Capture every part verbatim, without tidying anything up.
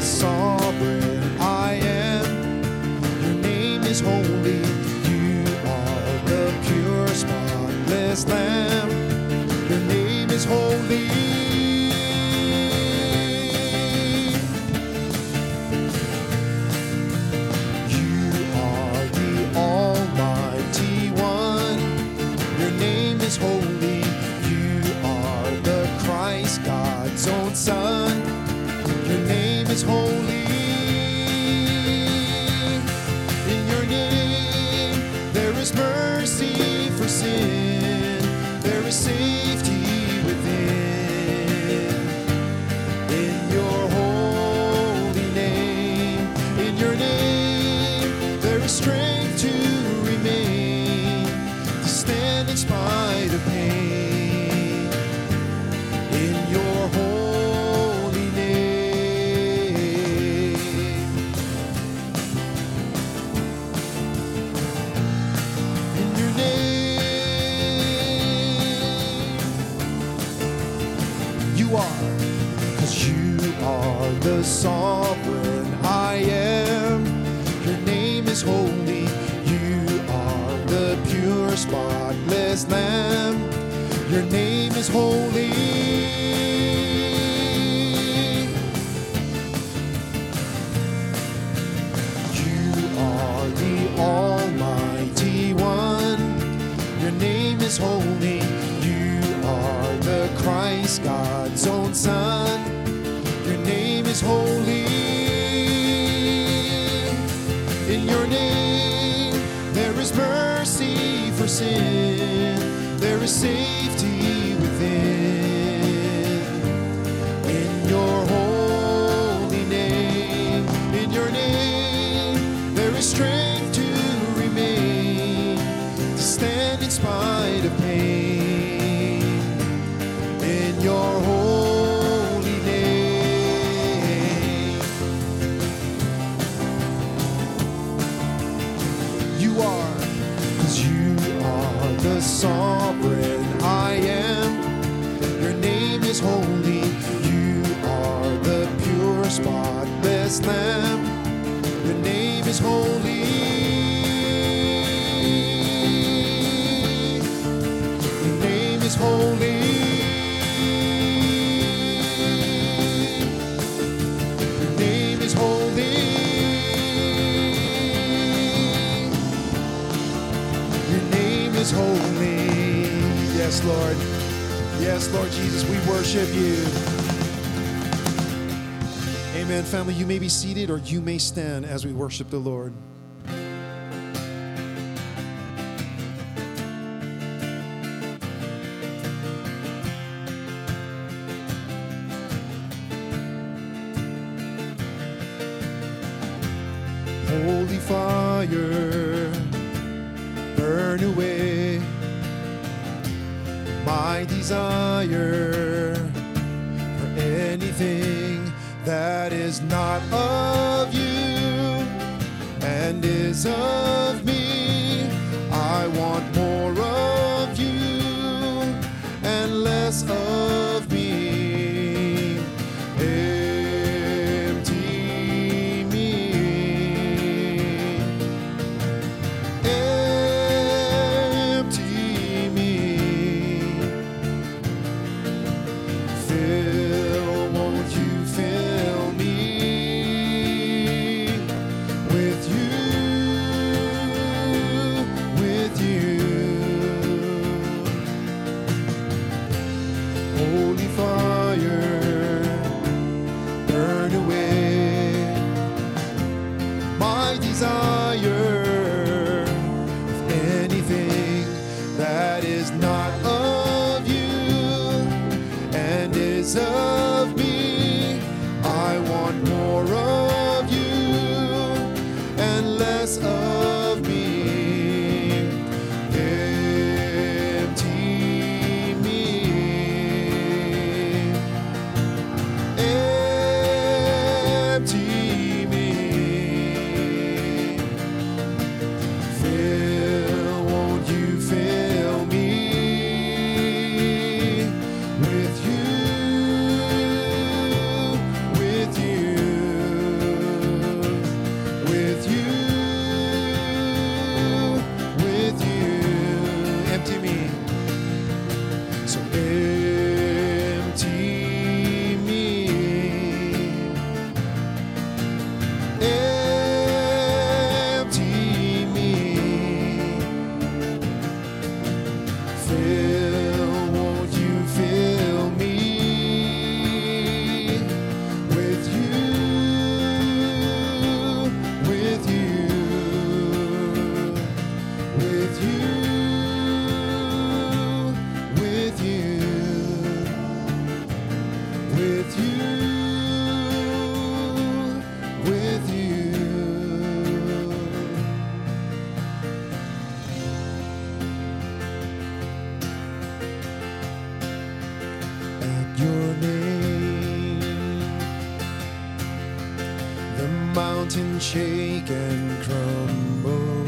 the sovereign I am. Your name is holy. You are the pure, spotless Lamb. Your name is holy. You are the Almighty One. Your name is holy. You are the Christ, God's own Son. Your name is holy. In your name there is mercy for sin. There is safety within. In your holy name, in your name there is strength to remain, to stand in spite of pain. In your holy name. In your name. You are, 'cause you are the sovereign I am. Your name is holy. You are the pure, spotless Lamb. Your name is holy. You are the Almighty One. Your name is holy. You are the Christ, God's own Son. Your name is holy. In your name there is mercy for sin. There is safety within. In your holy name, in your name there is strength to remain, to stand in spite of pain. In your holy name. You are, 'cause you are the sovereign I am. Your name is holy. You are the pure, spotless Lamb. Your name is holy. Your name is holy. Your name is holy. Your name is holy. Yes, Lord. Yes, Lord Jesus, we worship you. Amen. Family, you may be seated or you may stand as we worship the Lord. Holy fire, burn away my desire for anything that is not of you and is of me. I want more of you and less of me. Empty me. Empty me. Fill, won't you fill me with you, with you. mountains shake and crumble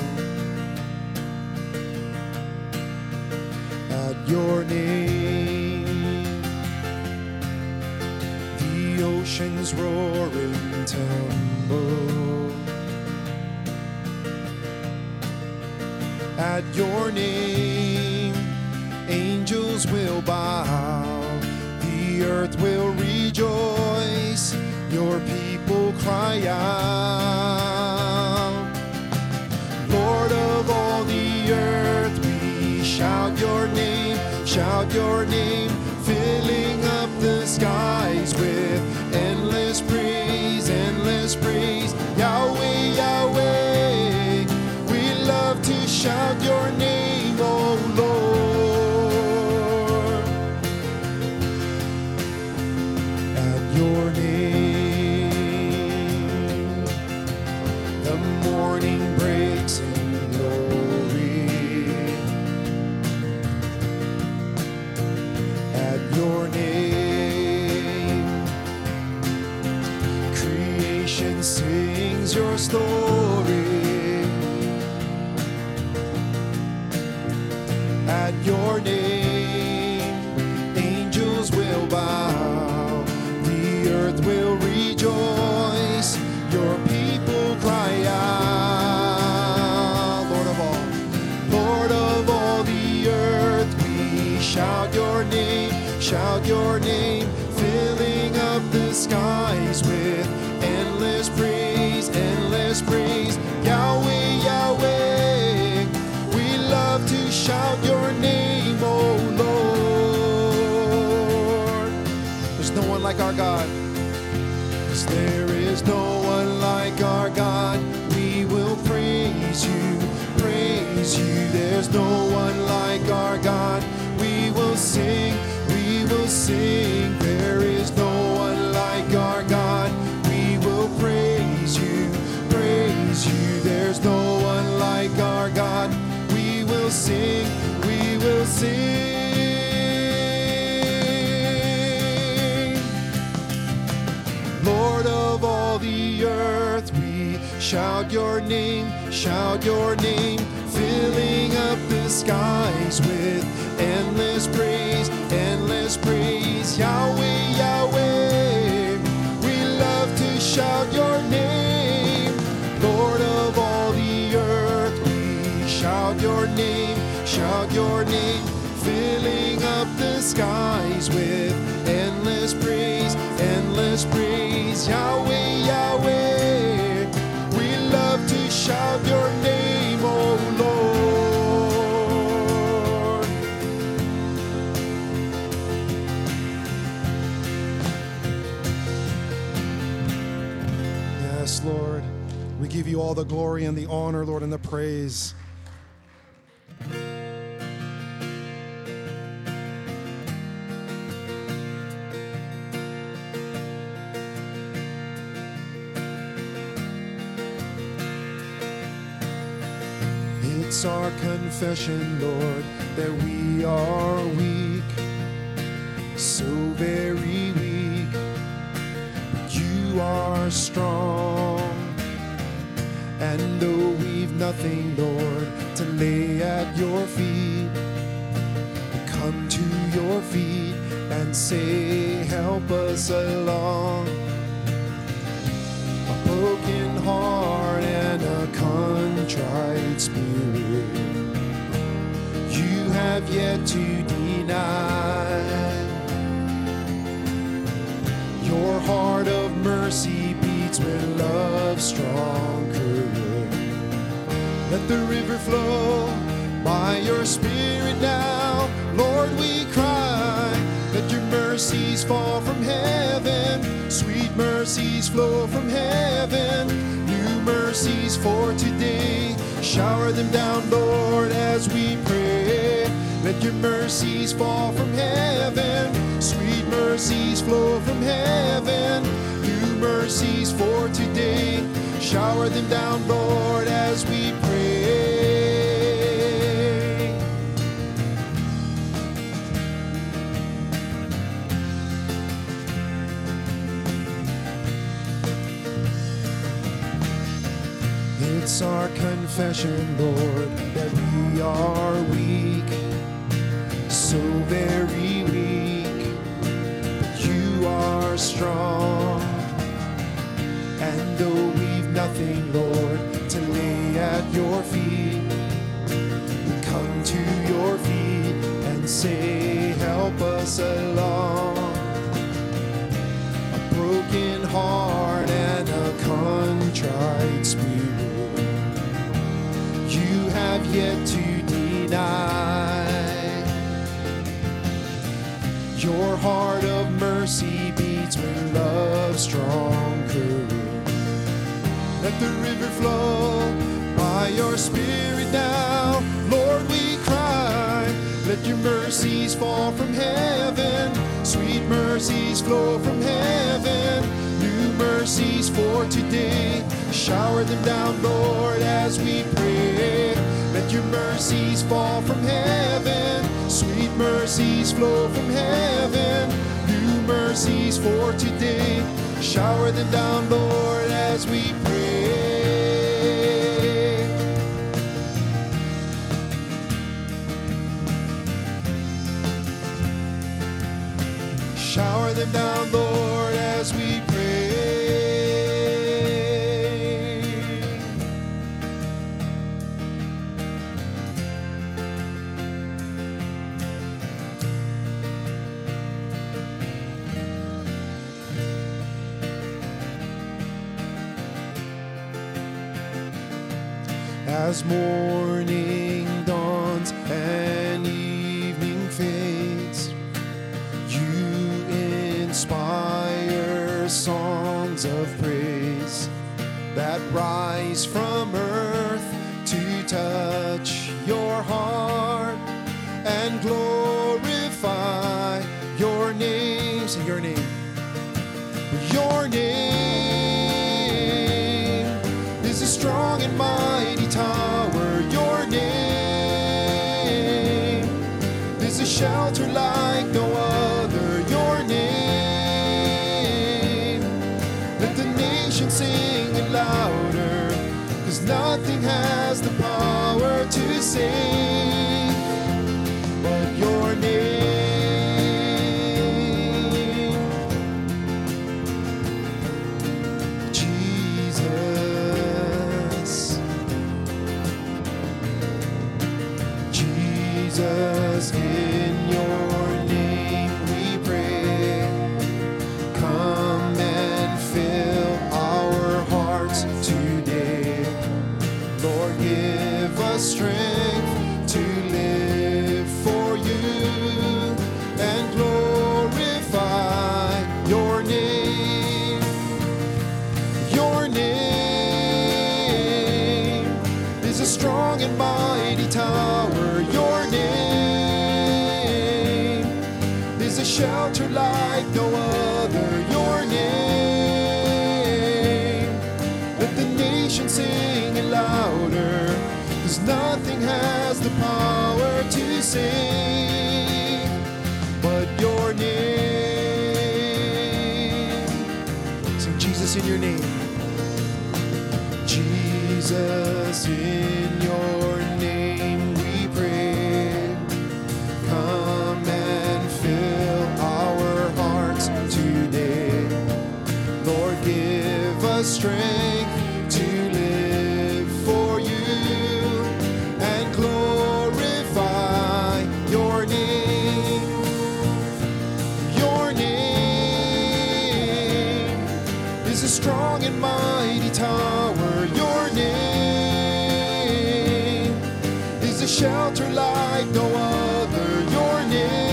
at your name. The oceans roar and tumble at your name. Angels will bow, the earth will rejoice, your people cry out. Lord of all the earth, we shout your name, shout your name, filling up the skies with endless praise, endless praise. Yahweh, Yahweh, we love to shout your name, oh Lord. At your name, the morning breaks in glory. At your name, creation sings your story. At your name, angels will bow, the earth will rejoice, your people cry out. Lord of all, Lord of all the earth, we shout your name, shout your name, filling up the skies with endless praise, endless praise. Yahweh, Yahweh, we love to shout your name, oh Lord. There's no one like our God. 'Cause there is no one like our God. We will praise you, praise you. There's no one like our God. We will sing, we will sing. There is no one like our God. We will praise you, praise you. There's no one like our God. We will sing, we will sing. Lord of all the earth, we shout your name, shout your name, filling up the skies with endless praise, endless praise. Yahweh, Yahweh, we love to shout your name. Lord of all the earth, we shout your name, shout your name, filling up the skies with endless praise, endless praise. Yahweh, Yahweh, we love to shout your name, oh Lord. Yes, Lord, we give you all the glory and the honor, Lord, and the praise. It's our confession, Lord, that we are weak, so very weak, but you are strong. And though we've nothing, Lord, to lay at your feet, we come to your feet and say, help us along. A broken heart and a contrite spirit, you have yet to deny. Your heart of mercy beats with love's strong current. Let the river flow by your spirit now. Lord, we cry, let your mercies fall from heaven. Sweet mercies flow from heaven. New mercies for today. Shower them down, Lord, as we pray. Let your mercies fall from heaven. Sweet mercies flow from heaven. New mercies for today. Shower them down, Lord, as we pray. It's our confession, Lord, that we are weak, so very weak, but you are strong. And though we've nothing, Lord, to lay at your feet, we come to your feet and say, help us along. A broken heart and a contrite spirit, you have yet to deny. Your heart of mercy beats with love's strong courage. Let the river flow by your spirit now. Lord, we cry, let your mercies fall from heaven. Sweet mercies flow from heaven. New mercies for today. Shower them down, Lord, as we pray. Let your mercies fall from heaven. Sweet mercies flow from heaven. New mercies for today. Shower them down, Lord, as we pray. Shower them down, Lord, as we pray. As morning dawns and evening fades, you inspire songs of praise that rise from earth to touch your heart and glorify your name. Say your name. Your name is a strong and mighty tower. Your name is a shelter like no other. Your name, let the nation sing it louder, 'cause nothing has the power to save but your name. Jesus, in your name we pray. Come and fill our hearts today. Lord, give us strength to live for you and glorify your name. Your name is a strong and mighty tower. Your name is a shelter like no other. Your name, let the nation sing it louder, 'cause nothing has the power to save but your name. Sing Jesus, in your name. Jesus, in your name we pray. Come and fill our hearts today. Lord, give us strength to live for you and glorify your name. Your name is a strong and mighty tower. Your name is a shelter like no other. Your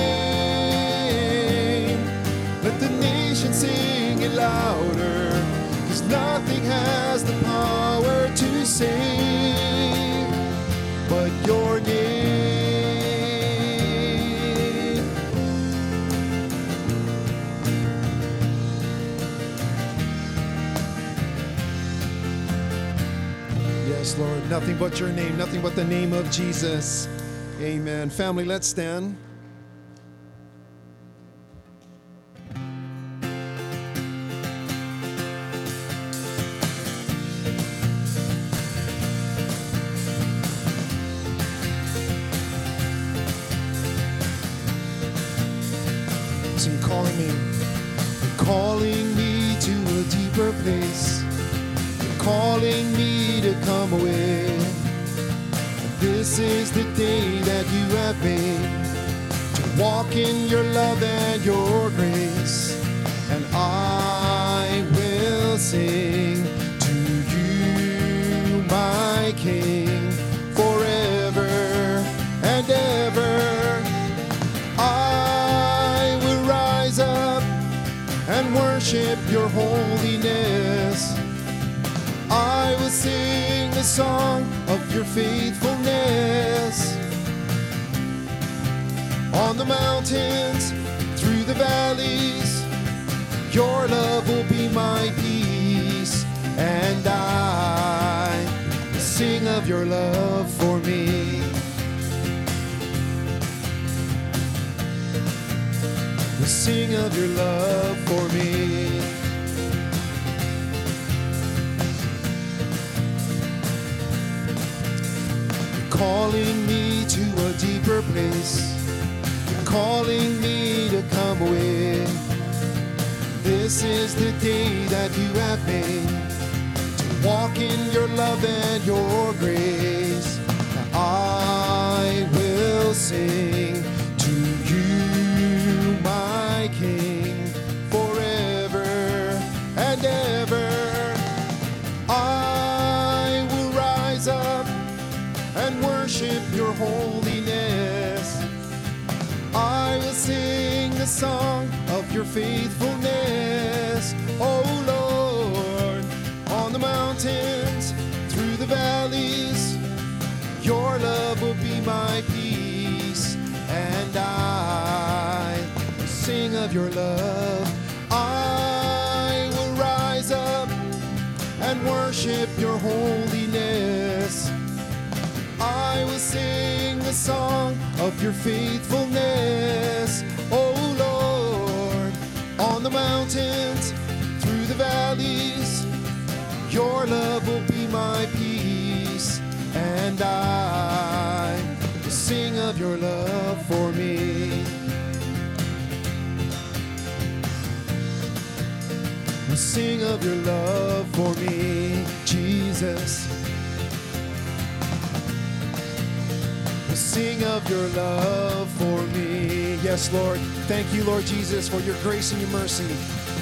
name, let the nation sing it louder, 'cause nothing has the power to save but your name. Yes, Lord, nothing but your name, nothing but the name of Jesus. Amen. Family, let's stand. calling me to a deeper place. You're calling me to come away. This is the day that you have made, to walk in your love and your grace. And I will sing to you, my King, forever and ever. I will rise up and worship your holiness. I will sing the song of your faithfulness. On the mountains, through the valleys, your love will be my peace. And I will sing of your love for me. Will sing of your love for me. Calling me to a deeper place. You're calling me to come away. This is the day that you have made, to walk in your love and your grace. I will sing to you, my King, forever and ever. I will rise up and worship your holiness. I will sing the song of your faithfulness. Oh Lord, on the mountains, through the valleys, your love will be my peace. And I will sing of your love. I will rise up and worship your holiness. I will sing the song of your faithfulness. Oh Lord, on the mountains, through the valleys, your love will be my peace. And I will sing of your love for me. Will sing of your love for me, Jesus. Sing of your love for me. Yes, Lord. Thank you, Lord Jesus, for your grace and your mercy.